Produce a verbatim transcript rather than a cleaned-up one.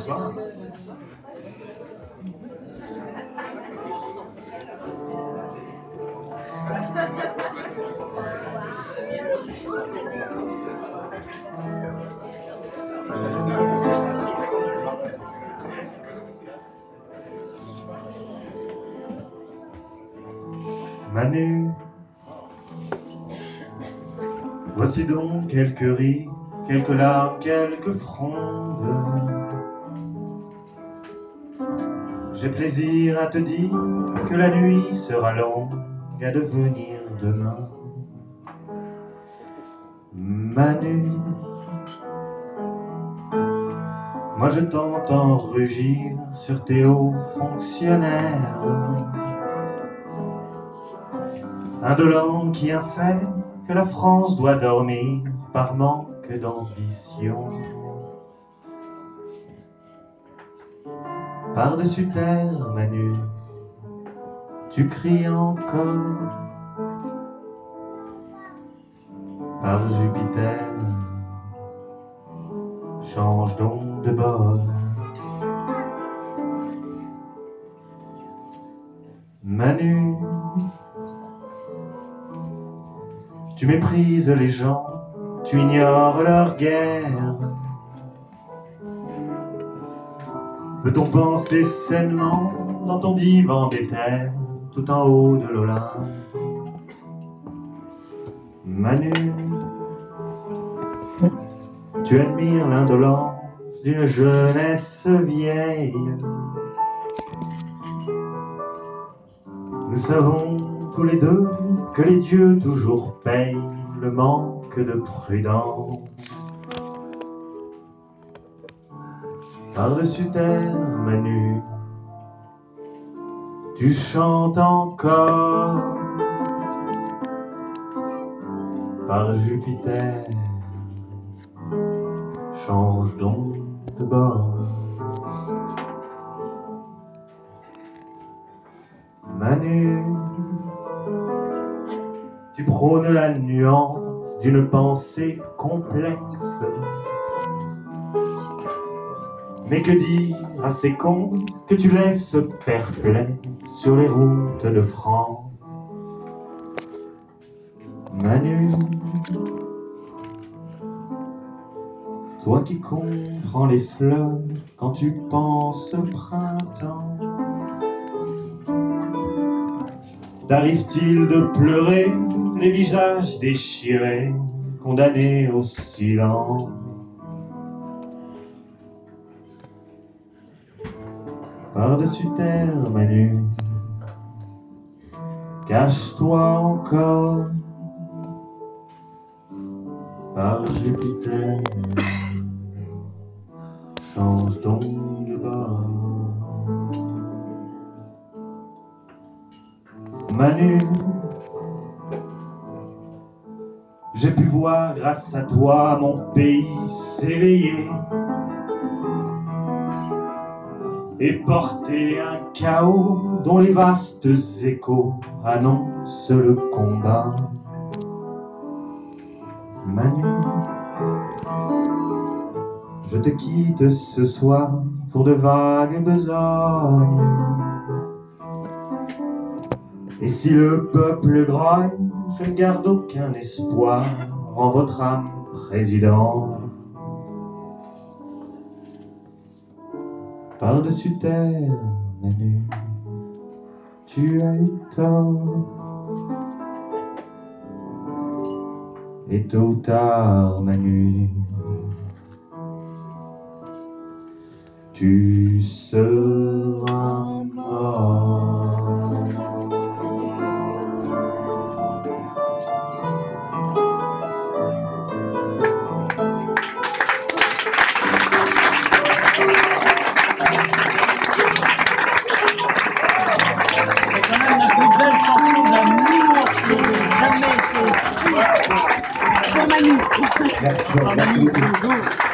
Bonsoir. Manu, voici donc quelques rires, quelques larmes, quelques frondes. J'ai plaisir à te dire que la nuit sera longue à devenir demain. Manu, moi je t'entends rugir sur tes hauts fonctionnaires, indolents qui a fait que la France doit dormir par manque d'ambition. Par-dessus terre, Manu, tu cries encore. Par Jupiter, change donc de bord. Manu, tu méprises les gens, tu ignores leur guerre. Peut-on penser sainement dans ton divan d'éther, tout en haut de l'Olympe? Manu, tu admires l'indolence d'une jeunesse vieille. Nous savons tous les deux que les dieux toujours payent le manque de prudence. Par-dessus terre, Manu, tu chantes encore. Par Jupiter, change donc de bord. Manu, tu prônes la nuance d'une pensée complexe. Mais que dire à ces cons que tu laisses perplexes sur les routes de France? Manu, toi qui comprends les fleurs quand tu penses au printemps, t'arrive-t-il de pleurer les visages déchirés, condamnés au silence? Par-dessus terre, Manu, cache-toi encore. Par Jupiter, change donc de bord. Manu, j'ai pu voir grâce à toi mon pays s'éveiller et porter un chaos dont les vastes échos annoncent le combat. Manu, je te quitte ce soir pour de vagues besognes. Et si le peuple grogne, je ne garde aucun espoir en votre âme président. Par-dessus terre, Manu, tu as eu tort. Et tôt ou tard, Manu, tu seras mort. C'est quand même la plus belle chanson d'amour qui ait jamais été écrite. Pour Manu. Merci, merci beaucoup.